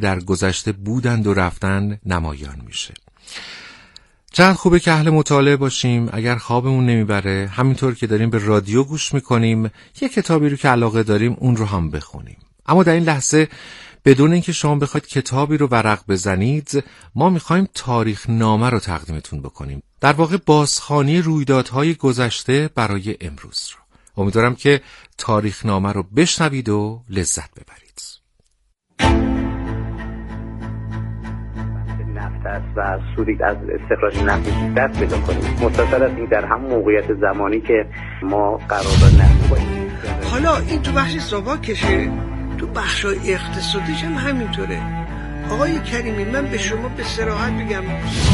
در گذشته بودند و رفتن نمایان میشه. چقدر خوبه که اهل مطالعه باشیم. اگر خوابمون نمیبره، همینطور که داریم به رادیو گوش میکنیم، یه کتابی رو که علاقه داریم اون رو هم بخونیم. اما در این لحظه بدون اینکه شما بخواید کتابی رو ورق بزنید، ما میخوایم تاریخ نامه رو تقدیمتون بکنیم. در واقع بازخوانی رویدادهای گذشته برای امروز رو. امیدوارم که تاریخ نامه رو بشنوید و لذت ببرید. نفت است و سودی از استخراج نفت دست پیدا کنیم. متصل است این در هم موقعیت زمانی که ما قرارداد نفت کنیم. حالا این تو بخش ساواکشه، تو بخشای اقتصادیش هم همینطوره. آقای کریمی، من به شما به صراحت بگم،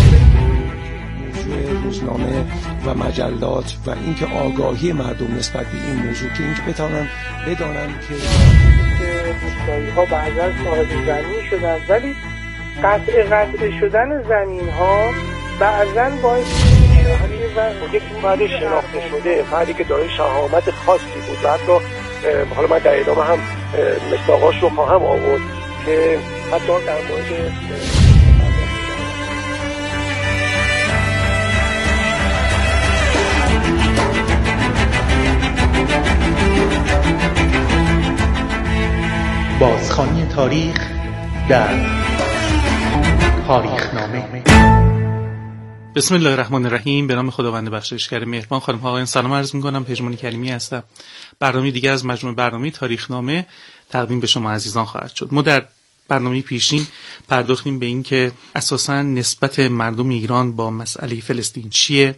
موضوع روزنامه و مجلات و اینکه آگاهی مردم نسبت به این موضوع، که اینکه بتونن بدانن که روستایی ها بعضا صاحب زمین شدن، ولی قطع شدن زمین ها بعضا باعث یک فرد شناخته شده، فردی که دارای شهامت خاصی بود و حتی حالا من در ادامه هم مصداقاش رو خواهم آورد که حتی در مورد بازخوانی تاریخ در تاریخنامه. بسم الله الرحمن الرحیم. به نام خداوند بخشایشگر مهربان. خانم ها آقایان سلام عرض می‌کنم. پژمان کریمی هستم. برنامه دیگه از مجموعه برنامه تاریخنامه تقدیم به شما عزیزان خواهد شد. ما در برنامه پیشین پرداختیم به این که اساساً نسبت مردم ایران با مسئله فلسطین چیه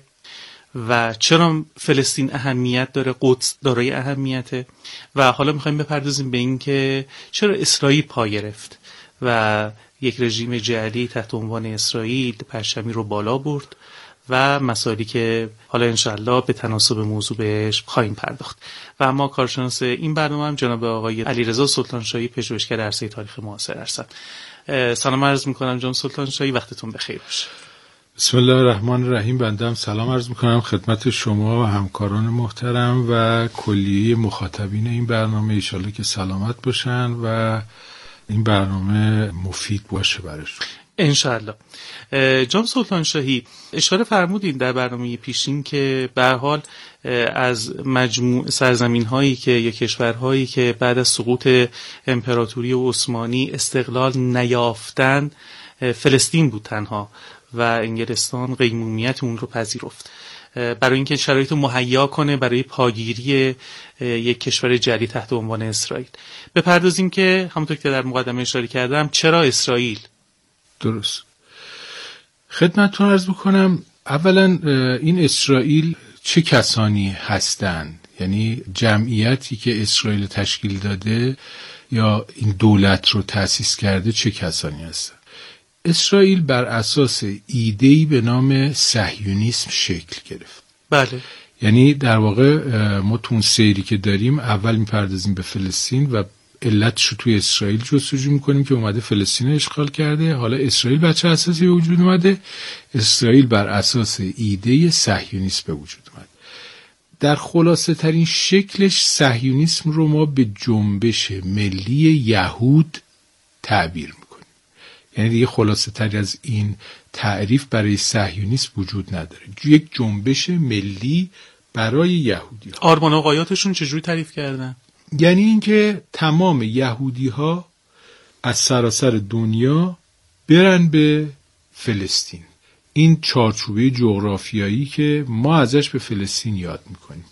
و چرا فلسطین اهمیت داره، قدس دارای اهمیته، و حالا میخوایم بپردازیم به این که چرا اسرائیل پا گرفت و یک رژیم جعلی تحت عنوان اسرائیل پرچمی رو بالا برد و مسائلی که حالا انشاءالله به تناسب موضوع بهش خواهیم پرداخت. و اما کارشناس این برنامه هم جناب آقای علیرضا سلطانشاهی، پژوهشگر عرصه تاریخ معاصر هستند. سلام عرض میکنم جناب سلطانشاهی، وقتتون بخیر باشه. بسم الله الرحمن الرحیم. بنده هم سلام عرض میکنم خدمت شما و همکاران محترم و کلیه مخاطبین این برنامه. انشالله که سلامت باشن و این برنامه مفید باشه براشون انشاءالله. جناب سلطانشاهی، اشاره فرمودین در برنامه پیشین که به هر حال از مجموع سرزمین هایی که یا کشورهایی که بعد از سقوط امپراتوری عثمانی استقلال نیافتند، فلسطین بود تنها و انگلستان قیمومیت اون رو پذیرفت برای اینکه شرایط رو مهیا کنه برای پاگیری یک کشور جدید تحت عنوان اسرائیل. بپردازیم که همونطور که در مقدمه اشاره کردم چرا اسرائیل؟ درست. خدمتتون عرض بکنم اولا این اسرائیل چه کسانی هستند، یعنی جمعیتی که اسرائیل تشکیل داده یا این دولت رو تأسیس کرده چه کسانی هستند. اسرائیل بر اساس ایده‌ای به نام صهیونیسم شکل گرفت. بله. یعنی در واقع ما تو اون سیری که داریم اول میپردازیم به فلسطین و علتش رو توی اسرائیل جستجو میکنیم که اومده فلسطین رو اشغال کرده. حالا اسرائیل بر چه اساسی به وجود اومده؟ اسرائیل بر اساس ایده صهیونیسم به وجود اومد. در خلاصه ترین شکلش صهیونیسم رو ما به جنبش ملی یهود تعبیر میکنیم. یعنی دیگه خلاصه تر از این تعریف برای صهیونیسم وجود نداره. یک جنبش ملی برای یهودی ها. آرمان و غایاتشون چجوری تعریف کردن؟ یعنی اینکه تمام یهودی ها از سراسر دنیا برن به فلسطین. این چارچوبه جغرافیایی که ما ازش به فلسطین یاد میکنیم.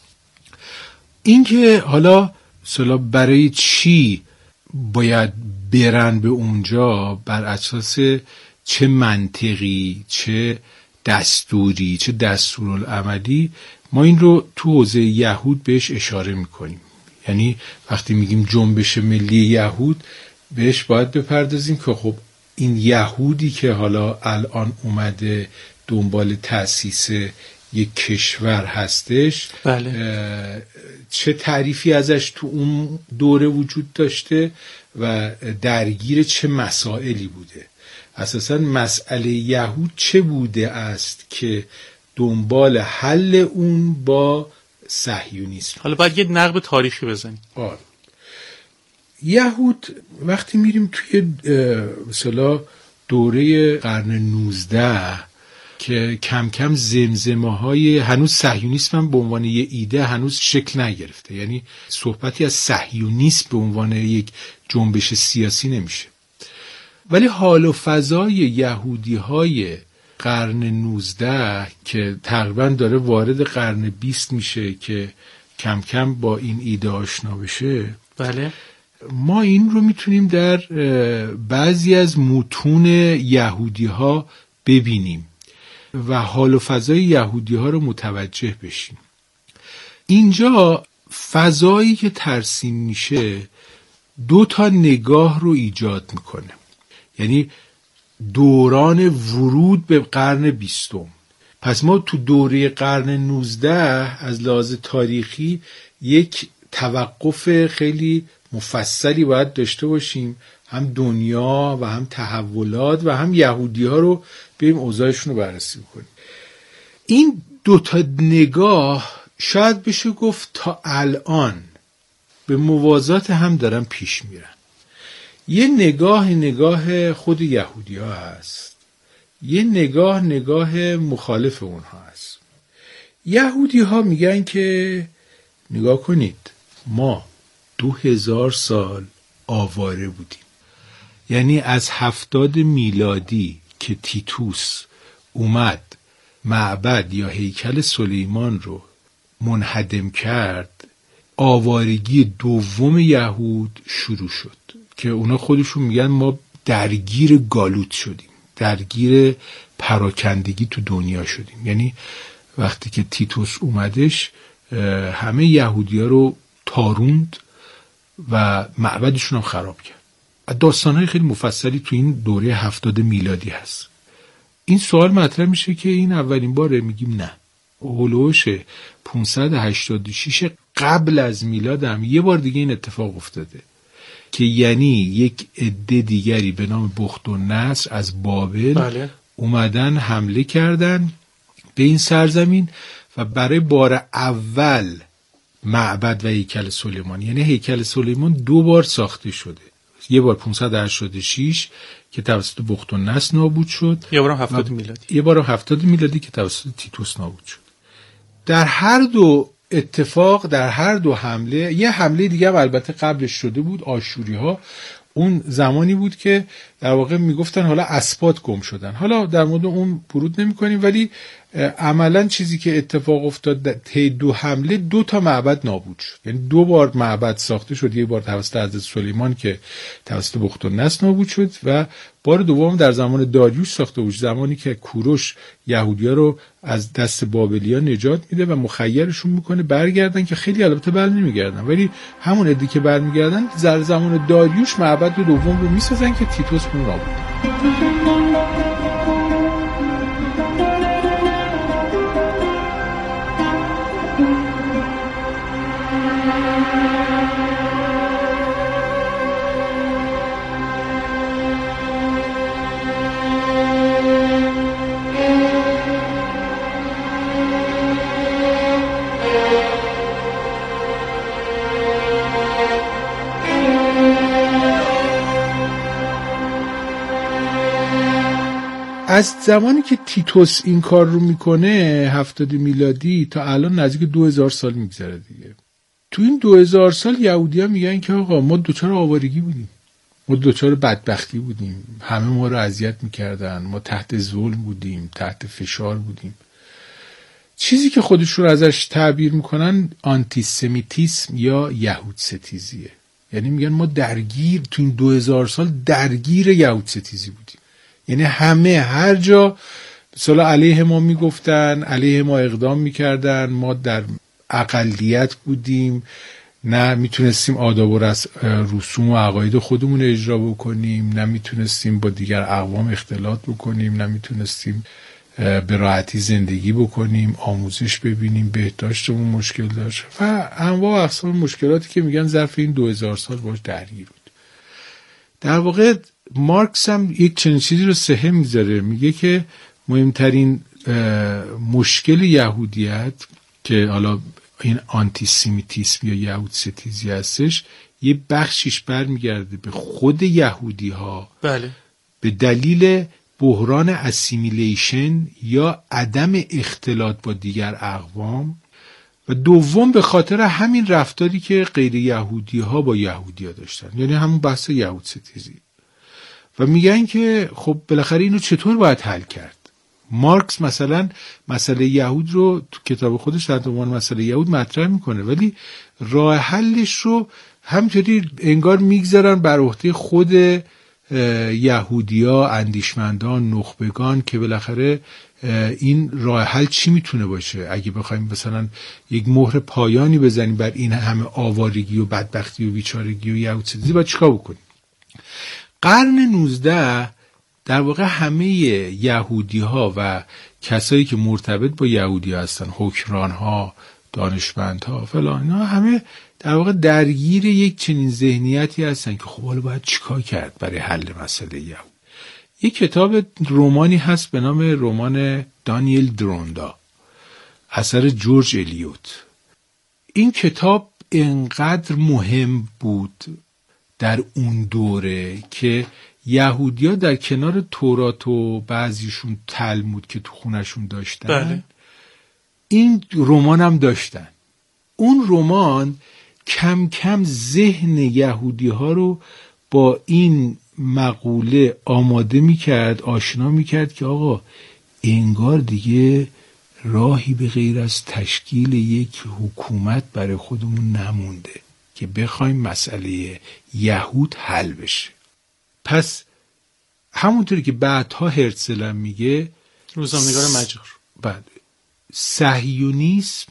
اینکه حالا برای چی باید برن به اونجا، بر اساس چه منطقی، چه دستوری، چه دستورالعملی، ما این رو تو حوزه یهود بهش اشاره میکنیم. یعنی وقتی میگیم جنبش ملی یهود بهش باید بپردازیم که خب این یهودی که حالا الان اومده دنبال تأسیس یک کشور هستش، بله. چه تعریفی ازش تو اون دوره وجود داشته و درگیر چه مسائلی بوده. اساساً مسئله یهود چه بوده است که دنبال حل اون با صهیونیسم. حالا باید یه نقب تاریخی بزنیم. یهود وقتی میریم توی مثلا دوره قرن 19 که کم کم زمزمه های هنوز صهیونیسم به عنوان یه ایده هنوز شکل نگرفته، یعنی صحبتی از صهیونیسم به عنوان یک جنبش سیاسی نمیشه، ولی حال و فضای یهودی های قرن 19 که تقریبا داره وارد قرن 20 میشه که کم کم با این ایده آشنا بشه، بله، ما این رو میتونیم در بعضی از متون یهودی ها ببینیم و حال و فضای یهودی ها رو متوجه بشیم. اینجا فضایی که ترسیم میشه 2 نگاه رو ایجاد میکنه، یعنی دوران ورود به قرن 20. پس ما تو دوره قرن 19 از لحاظ تاریخی یک توقف خیلی مفصلی باید داشته باشیم، هم دنیا و هم تحولات و هم یهودی ها رو بریم اوضاعشون رو بررسی کنیم. این 2 نگاه شاید بشه گفت تا الان به موازات هم دارن پیش میرن. یه نگاه خود یهودی ها هست، یه نگاه مخالف اونها هست. یهودی ها میگن که نگاه کنید ما 2000 سال آواره بودیم، یعنی از 70 میلادی که تیتوس اومد معبد یا هیکل سلیمان رو منهدم کرد، آوارگی دوم یهود شروع شد که اونا خودشون میگن ما درگیر گالوت شدیم، درگیر پراکندگی تو دنیا شدیم. یعنی وقتی که تیتوس اومدش همه یهودی ها رو تاروند و معبدشون هم خراب کرد. داستانهای خیلی مفصلی تو این دوره 70 میلادی هست. این سوال مطرح میشه که این اولین باره؟ میگیم نه، هولوش 586 قبل از میلاد هم یه بار دیگه این اتفاق افتاده که یعنی یک عده دیگری به نام بختالنصر از بابل اومدن حمله کردن به این سرزمین و برای بار اول معبد و هیکل سلیمان، یعنی هیکل سلیمان 2 بار ساخته شده، یه بار 586 که توسط بختالنصر نابود شد، یه بارم 70 میلادی، یه بارم 70 میلادی که توسط تیتوس نابود شد. در هر دو اتفاق، در هر دو حمله، یه حمله دیگه البته قبلش شده بود، آشوری ها. اون زمانی بود که در واقع میگفتن حالا اسبات گم شدن، حالا در مورد اون ورود نمی کنیم، ولی عملا چیزی که اتفاق افتاد طی 2 حمله 2 معبد نابود شد، یعنی 2 بار معبد ساخته شد، یه بار توسط حضرت سلیمان که توسط بختالنصر نابود شد و بار دوم در زمان داریوش ساخته بود، زمانی که کوروش یهودی‌ها رو از دست بابلی‌ها نجات میده و مخیرشون میکنه برگردن، که خیلی البته بر نمیگردن، ولی همون عده‌ای که برمیگردن در زمان داریوش معبد دوم رو میسازن که تیتوس اون نابود. از زمانی که تیتوس این کار رو میکنه 70 میلادی تا الان نزدیک 2000 سال میگذره دیگه. تو این 2000 سال یهودی‌ها میگن که آقا ما دوچار آوارگی بودیم، ما دوچار بدبختی بودیم، همه ما رو اذیت میکردن، ما تحت ظلم بودیم، تحت فشار بودیم. چیزی که خودشون ازش تعبیر میکنن آنتیسمیتیسم یا یهود ستیزیه. یعنی میگن ما درگیر تو این 2000 سال درگیر یهود ستیزی بودیم، یعنی همه هر جا مثلا علیه ما میگفتن، علیه ما اقدام میکردن، ما در اقلیت بودیم، نه میتونستیم آداب و رسوم و عقاید خودمون اجرا بکنیم، نه میتونستیم با دیگر اقوام اختلاط بکنیم، نه میتونستیم به راحتی زندگی بکنیم، آموزش ببینیم، بهداشتمون مشکل داشت و انواع اقسام مشکلاتی که میگن ظرف این 2000 سال باش درگیر بود. در واقع مارکس هم یک چنین چیزی رو سهم میذاره، میگه که مهمترین مشکل یهودیت که حالا این آنتیسمیتیسم یا یهود ستیزی هستش یه بخشیش برمیگرده به خود یهودی ها. بله. به دلیل بحران اسیمیلیشن یا عدم اختلاط با دیگر اقوام، و دوم به خاطر همین رفتاری که غیر یهودی ها با یهودی ها داشتن، یعنی همون بحث یهود ستیزی. و میگن که خب بالاخره اینو چطور باید حل کرد؟ مارکس مثلا مسئله یهود رو تو کتاب خودش در عنوان مسئله یهود مطرح میکنه، ولی راه حلش رو همینطوری انگار میگذارن بر عهده خود یهودیا، اندیشمندان، نخبگان، که بالاخره این راه حل چی میتونه باشه. اگه بخوایم مثلا یک مهر پایانی بزنیم بر این همه آوارگی و بدبختی و بیچارگی و یهودستیزی، باید چیکار بکنیم؟ قرن 19 در واقع همه یهودی ها و کسایی که مرتبط با یهودی هستن، حکمران ها، دانشمند ها فلان، اینا همه در واقع درگیر یک چنین ذهنیتی هستن که خب حالا باید چیکار کرد برای حل مسئله یهود. یک کتاب رمانی هست به نام رمان دانیل دروندا، اثر جورج الیوت. این کتاب انقدر مهم بود در اون دوره که یهودی‌ها در کنار تورات و بعضیشون تلمود که تو خونشون داشتن، بله، این رمان هم داشتن. اون رمان کم کم ذهن یهودی‌ها رو با این مقوله آماده میکرد، آشنا میکرد که آقا انگار دیگه راهی به غیر از تشکیل یک حکومت برای خودمون نمونده که بخوایم مسئله یهود حل بشه. پس همونطوری که بعدها هرتزل هم میگه، روزنامه‌نگار مجار، بعد صهیونیسم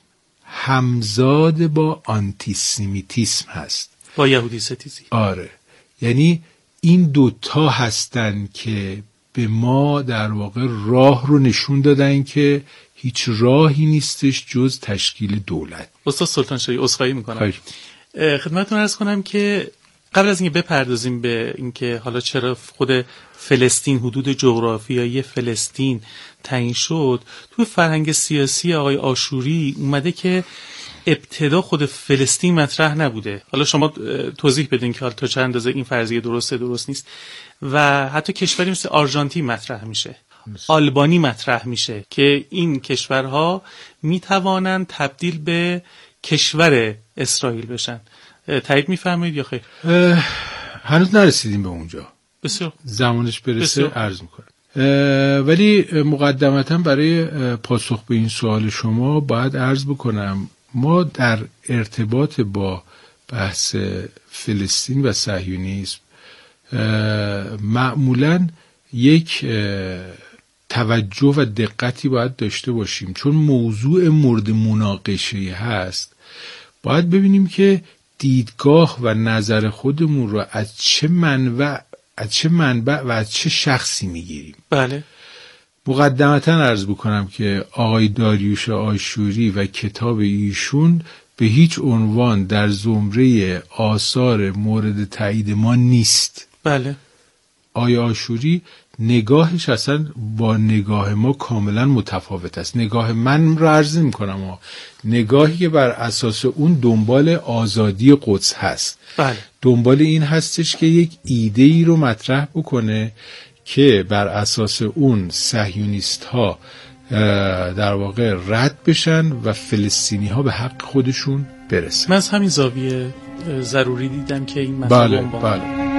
همزاد با آنتیسمیتیسم هست، با یهودی ستیزی. آره، یعنی این دوتا هستن که به ما در واقع راه رو نشون دادن که هیچ راهی نیستش جز تشکیل دولت. استاد سلطان شاهی، عذرخواهی میکنم خدمتتون عرض کنم که قبل از اینکه بپردازیم به اینکه حالا چرا خود فلسطین، حدود جغرافیایی فلسطین تعیین شد، توی فرهنگ سیاسی آقای آشوری اومده که ابتدا خود فلسطین مطرح نبوده. حالا شما توضیح بدین که حالا تا چند اندازه این فرضیه درست نیست. و حتی کشوری مثل آرژانتین مطرح میشه، آلبانی مطرح میشه که این کشورها میتوانند تبدیل به کشور اسرائیل بشن. تایید میفرمایید یا خیر؟ هنوز نرسیدیم به اونجا. بسیار زمانش برسه عرض میکنم. ولی مقدمتا برای پاسخ به این سوال شما باید عرض بکنم ما در ارتباط با بحث فلسطین و صهیونیسم معمولاً یک توجه و دقتی باید داشته باشیم، چون موضوع مورد مناقشه هست. باید ببینیم که دیدگاه و نظر خودمون رو از چه منبع و از چه شخصی میگیریم. بله. مقدمتا عرض بکنم که آقای داریوش آشوری و کتاب ایشون به هیچ عنوان در زمره آثار مورد تایید ما نیست. بله. آقای آشوری نگاهش اصلا با نگاه ما کاملا متفاوت است. نگاه من رو عرض میکنم، نگاهی که بر اساس اون دنبال آزادی قدس هست. بله. دنبال این هستش که یک ایده ای رو مطرح بکنه که بر اساس اون صهیونیست ها در واقع رد بشن و فلسطینی ها به حق خودشون برسن. من از همین زاویه ضروری دیدم که این مسئله بله.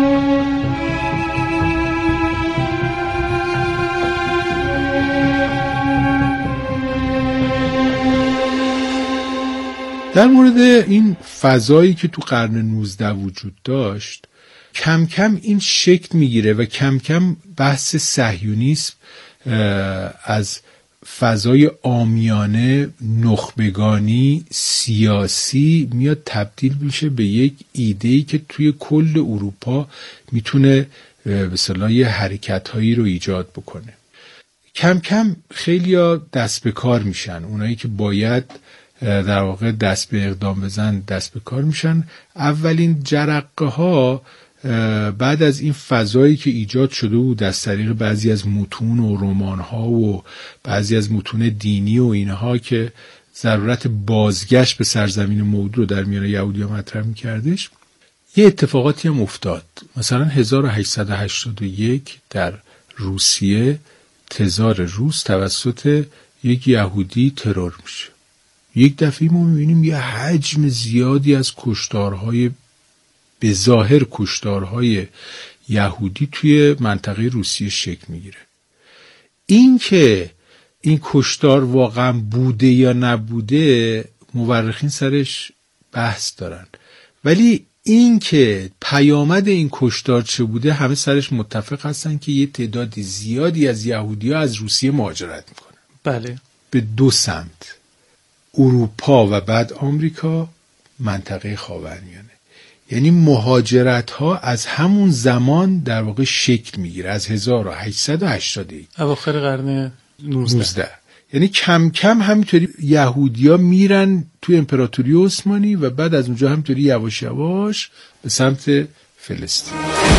در مورد این فضایی که تو قرن 19 وجود داشت، کم کم این شکل میگیره و کم کم بحث صهیونیسم از فضای عامیانه، نخبگانی، سیاسی میاد تبدیل میشه به یک ایده‌ای که توی کل اروپا میتونه به اصطلاح یه حرکت‌هایی رو ایجاد بکنه. کم کم خیلیا دست به کار میشن، اونایی که باید در واقع دست به اقدام بزن دست به کار میشن. اولین جرقه ها بعد از این فضایی که ایجاد شده بود از طریق بعضی از متون و رمان ها و بعضی از متون دینی و اینها که ضرورت بازگشت به سرزمین موعود رو در میان یهودی‌ها مطرح میکردش، یه اتفاقاتی هم افتاد. مثلا 1881 در روسیه تزار روس توسط یک یهودی ترور میشه. یک دفعه ما میبینیم یه حجم زیادی از کشتارهای به ظاهر کشتارهای یهودی توی منطقه روسیه شکل میگیره. این که این کشتار واقعا بوده یا نبوده مورخین سرش بحث دارن، ولی این که پیامد این کشتار چه بوده همه سرش متفق هستن که یه تعداد زیادی از یهودی‌ها از روسیه مهاجرت میکنن. بله. به دو سمت، اروپا و بعد آمریکا، منطقه خاورمیانه. یعنی مهاجرت ها از همون زمان در واقع شکل میگیره، از 1881 اواخر قرن 19. یعنی کم کم همینطوری یهودیا میرن تو امپراتوری عثمانی و بعد از اونجا همینطوری یواش یواش به سمت فلسطین.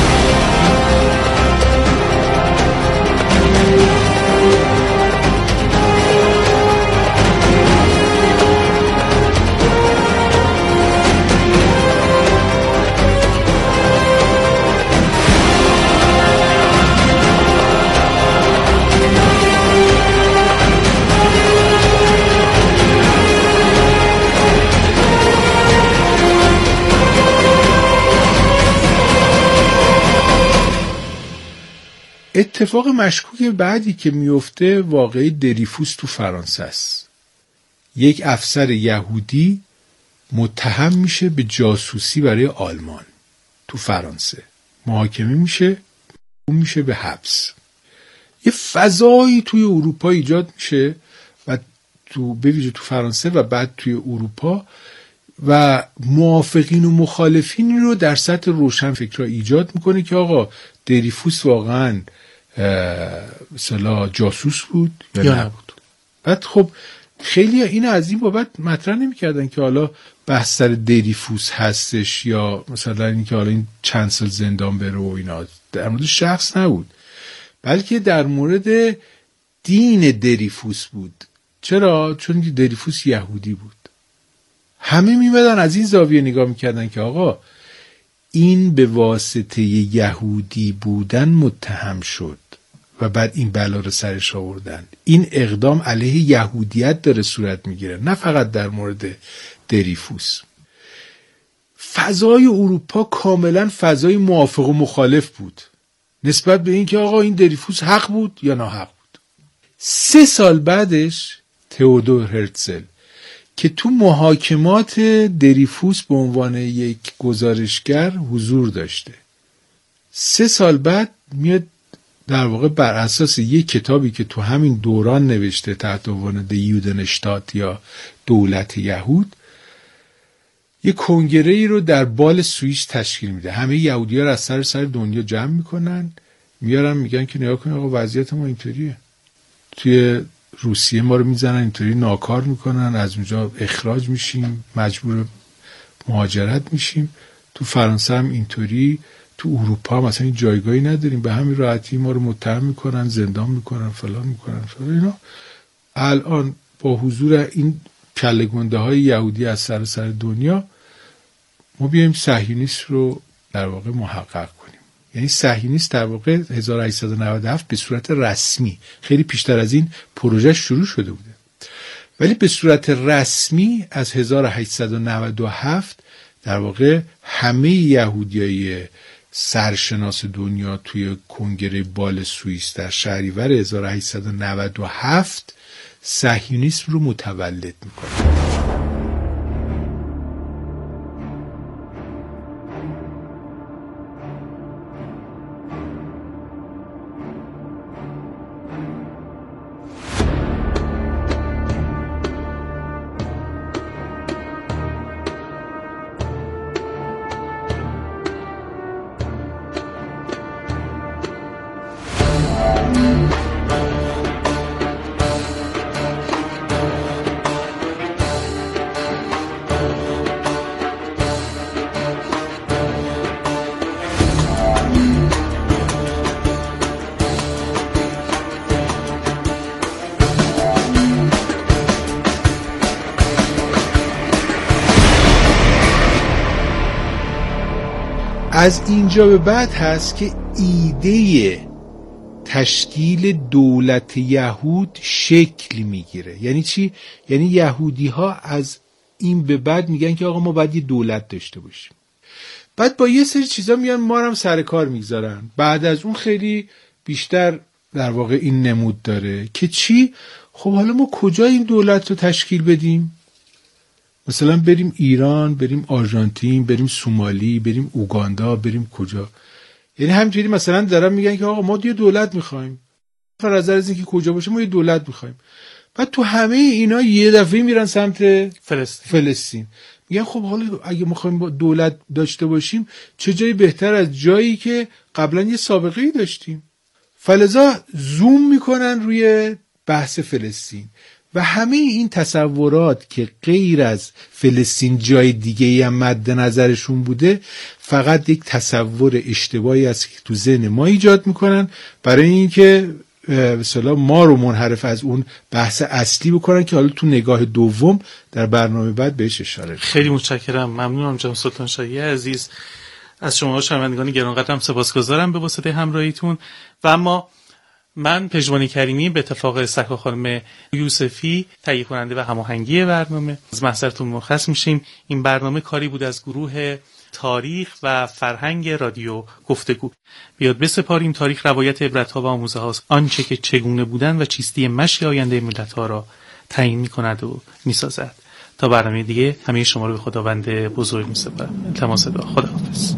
اتفاق مشکوک بعدی که میفته واقعی دریفوس تو فرانسه است. یک افسر یهودی متهم میشه به جاسوسی برای آلمان تو فرانسه، محاکمه میشه، اون میشه به حبس. یه فضایی توی اروپا ایجاد میشه و به ویژه تو فرانسه و بعد توی اروپا و موافقین و مخالفین رو در سطح روشنفکرها ایجاد میکنه که آقا دریفوس واقعاً مثلا جاسوس بود یا نبود. بعد خب خیلی این از این بابت مطرح نمی‌کردن که حالا بحث سر دریفوس هستش یا مثلا این که حالا این چند سال زندان بره و اینا، در مورد شخص نبود، بلکه در مورد دین دریفوس بود. چرا؟ چون دریفوس یهودی بود. همه میمدن از این زاویه نگاه میکردن که آقا این به واسطه یهودی بودن متهم شد و بعد این بلا رو سرش آوردن. این اقدام علیه یهودیت داره صورت میگیره، نه فقط در مورد دریفوس. فضای اروپا کاملا فضای موافق و مخالف بود نسبت به این که آقا این دریفوس حق بود یا ناحق بود. 3 سال بعدش تئودور هرتزل که تو محاکمات دریفوس به عنوان یک گزارشگر حضور داشته، 3 سال بعد میاد در واقع بر اساس یک کتابی که تو همین دوران نوشته تحت عنوان د یودنشتات یا دولت یهود، یک کنگره‌ای رو در بال سوئیس تشکیل میده. همه یهودی‌ها رو از سر دنیا جمع میکنن، میارن میگن که نگاه کنید آقا وضعیت ما اینطوریه. توی روسیه ما رو میزنن اینطوری ناکار میکنن، از اونجا اخراج میشیم، مجبور مهاجرت میشیم. تو فرانسه هم اینطوری، تو اروپا مثلا این جایگاهی نداریم، به همین راحتی ما رو متهم میکنن، زندان میکنن، فلان میکنن اینا. الان با حضور این کله‌گنده های یهودی از سر دنیا ما بیایم صهیونیسم رو در واقع محقق کنیم. یعنی صهیونیسم در واقع 1897 به صورت رسمی، خیلی پیشتر از این پروژه شروع شده بوده، ولی به صورت رسمی از 1897 در واقع همه یهودیای سرشناس دنیا توی کنگره بال سوئیس در شهریور 1897 صهیونیسم رو متولد میکنه. از اینجا به بعد هست که ایده تشکیل دولت یهود شکل میگیره. یعنی چی؟ یعنی یهودی ها از این به بعد میگن که آقا ما باید یه دولت داشته باشیم. بعد با یه سری چیزا میان ما رو هم سر کار میگذارن. بعد از اون خیلی بیشتر در واقع این نمود داره که چی؟ خب حالا ما کجا این دولت رو تشکیل بدیم؟ مثلا بریم ایران، بریم آرژانتین، بریم سومالی، بریم اوگاندا، بریم کجا؟ یعنی همینجوری مثلا دارن میگن که آقا ما یه دولت میخوایم. فرض از اینکه کجا باشه ما یه دولت میخوایم. بعد تو همه اینا یه دفعه میرن سمت فلسطین. میگن خب حالا اگه میخوایم دولت داشته باشیم چه جایی بهتر از جایی که قبلا یه سابقه‌ای داشتیم. فلذا زوم میکنن روی بحث فلسطین و همه این تصورات که غیر از فلسطین جای دیگه‌ای هم مد نظرشون بوده فقط یک تصور اشتباهی است که تو ذهن ما ایجاد میکنن برای اینکه مثلا ما رو منحرف از اون بحث اصلی بکنن که حالا تو نگاه دوم در برنامه بعد بهش اشاره. خیلی متشکرم، ممنونم جناب سلطان شاهی عزیز. از شما شنوندگان گرانقدرم سپاسگزارم به واسطه همراهیتون. و اما من پژمان کریمی به اتفاق سکا خانم یوسفی تهیه کننده و هماهنگی برنامه از محضرتون مرخص میشیم. این برنامه کاری بود از گروه تاریخ و فرهنگ رادیو گفتگو. بیاد بسپاریم تاریخ روایت عبرت‌ها و آموزه هاست، آنچه که چگونه بودن و چیستی مشی آینده ملت‌ها را تعیین می‌کند و می‌سازد. تا برنامه دیگه همه شما رو به خداوند بزرگ می‌سپارم. التماس دعا. خداحافظ.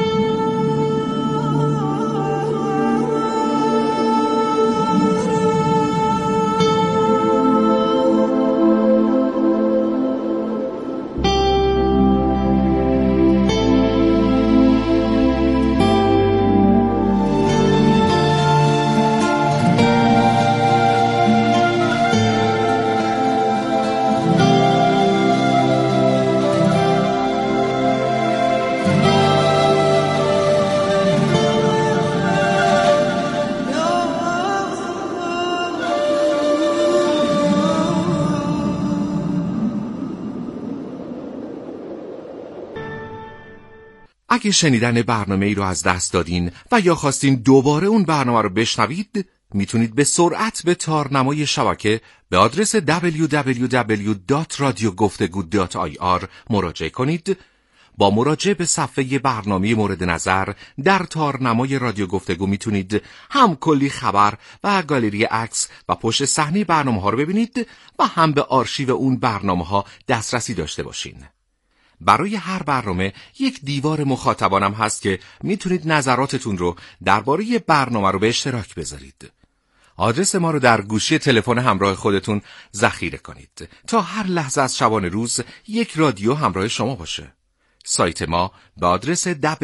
اگه شنیدن برنامه ای رو از دست دادین و یا خواستین دوباره اون برنامه رو بشنوید، میتونید به سرعت به تارنمای شبکه به آدرس www.radiogoftegood.ir مراجعه کنید. با مراجعه به صفحه برنامه مورد نظر در تارنمای رادیو گفتگو میتونید هم کلی خبر و گالری عکس و پشت صحنه برنامه‌ها رو ببینید و هم به آرشیو اون برنامه‌ها دسترسی داشته باشین. برای هر برنامه یک دیوار مخاطبانم هست که میتونید نظراتتون رو درباره برنامه رو به اشتراک بذارید. آدرس ما رو در گوشی تلفن همراه خودتون ذخیره کنید تا هر لحظه از شبانه روز یک رادیو همراه شما باشه. سایت ما به آدرس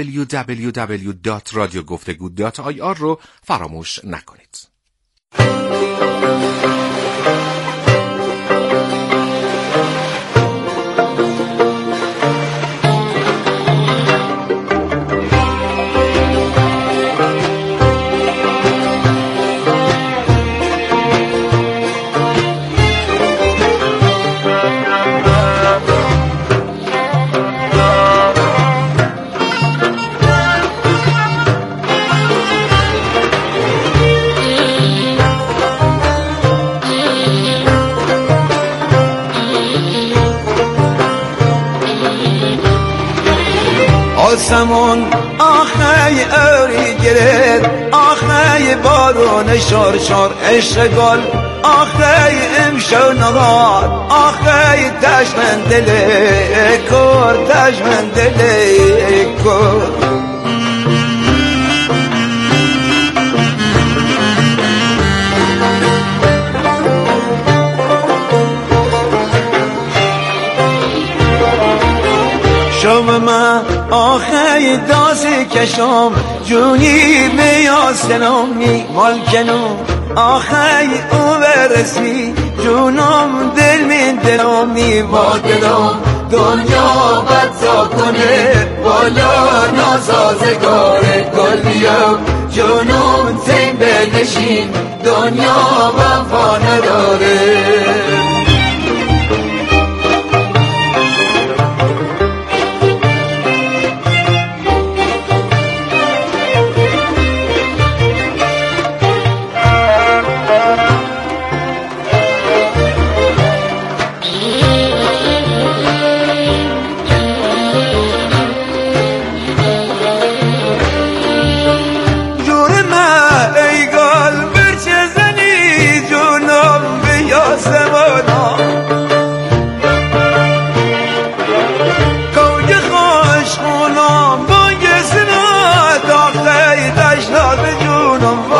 www.radiogoftegood.ir رو فراموش نکنید. آسمون آخی اوری گرد، آخی بارون شار شار عشق گل، آخی امشو نهار، آخی تشمن دلی کور، تشمن دلی کور. شم من آخی دازی کشم جونی بیاسنامی مالکنم، آخی او برسی جونم دل من دلامی با دلم دنیا بدزا کنه بالا نازازگاره گلیم جونم تین بنشین دنیا وفا نداره.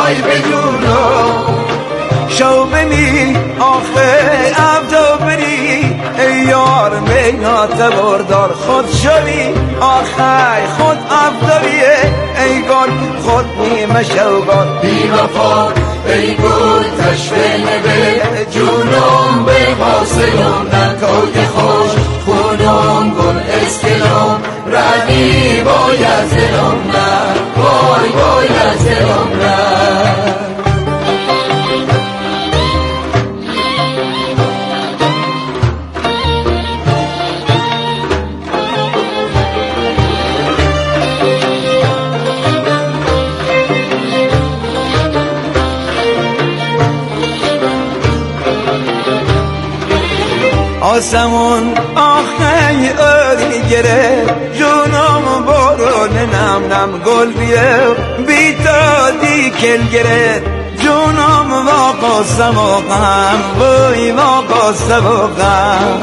وای بدونم شو بمی آخه عبدو بری ای یار مینات بردار خود شوی آخه خود عبدویه ای گل خود نیمه شوگان بی وفا ای گل تشویل به جونم به حاصلم نکای خوش خونم گل اسکلم ردی باید زلم نه وای باید زلم نه آسمون آخی اری گره جونم بارون نم نم گل بیه بیتادی کل گره جونم واقع سماقم بای واقع سماقم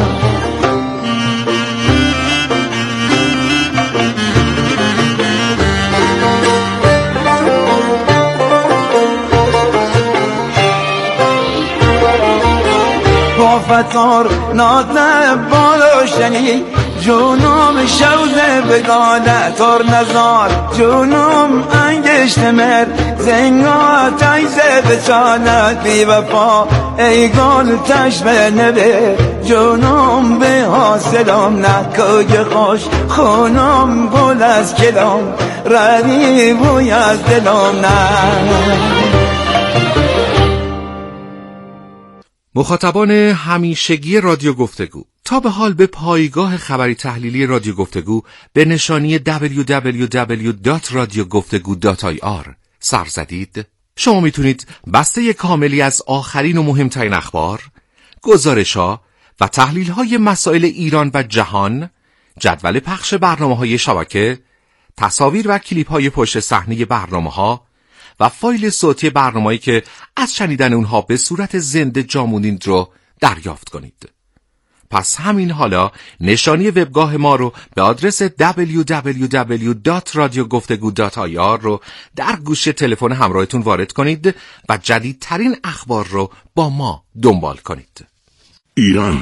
فتار نادله بالوشنی جونم شوزه بگانه تر نزار جونم انگشت مر زنگا تایزه بچانه بی وفا ای گل تشبه نبه جونم به حاصلم نکوی خوش خونم گل از کلم ردی بوی از دلم نه مخاطبان همیشگی رادیو گفتگو تا به حال به پایگاه خبری تحلیلی رادیو گفتگو به نشانی www.radiogoftegu.ir سر زدید؟ شما میتونید بسته کاملی از آخرین و مهمترین اخبار، گزارش‌ها و تحلیل‌های مسائل ایران و جهان، جدول پخش برنامه‌های شبکه، تصاویر و کلیپ‌های پشت صحنه برنامه‌ها و فایل صوتی برنامه‌ای که از شنیدن اونها به صورت زنده جا موندید رو دریافت کنید. پس همین حالا نشانی وبگاه ما رو به آدرس www.radiogoftegu.ir رو در گوشی تلفن همراهتون وارد کنید و جدیدترین اخبار رو با ما دنبال کنید. ایران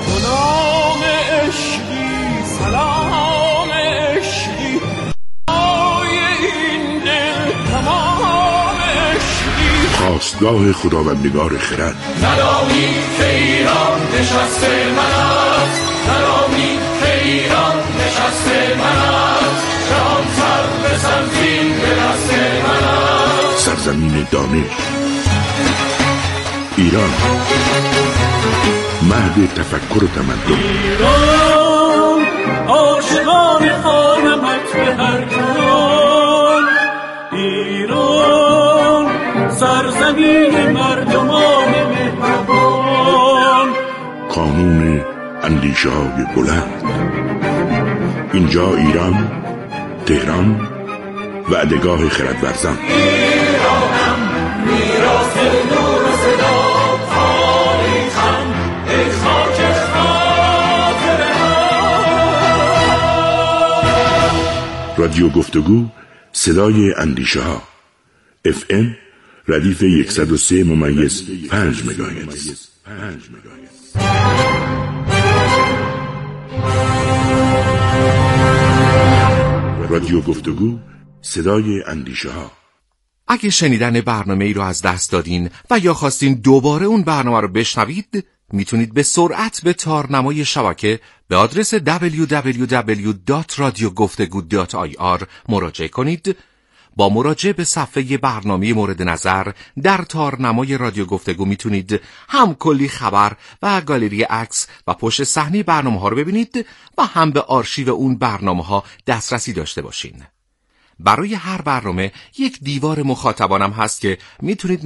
خواستگاه خداوندگار خرد ندانی که ایران نشسته من است ندانی که ایران نشسته من است جهان سر به سرزین به دست من است سرزمین دانش ایران مهد تفکر و تمدن ایران عاشقان خانمت به هر جان ایران سرزمین مردمان مهربان قانون اندیشه های بلند اینجا ایران تهران وعدگاه خردورزان ایرانم میراث نور و صدا تاریخم ای خاک خاطره ها رادیو گفتگو صدای اندیشه ها FM ردیف 103.5 مگاهرتز رادیو گفتگو صدای اندیشه ها. اگه شنیدن برنامه ای رو از دست دادین و یا خواستین دوباره اون برنامه رو بشنوید میتونید به سرعت به تارنمای شبکه به آدرس www.radiogoftegu.ir مراجعه کنید. با مراجعه به صفحه برنامه مورد نظر در تارنمای رادیو گفتگو میتونید هم کلی خبر و گالری عکس و پشت صحنه برنامه‌ها رو ببینید و هم به آرشیو اون برنامه‌ها دسترسی داشته باشین. برای هر برنامه یک دیوار مخاطبانم هست که میتونید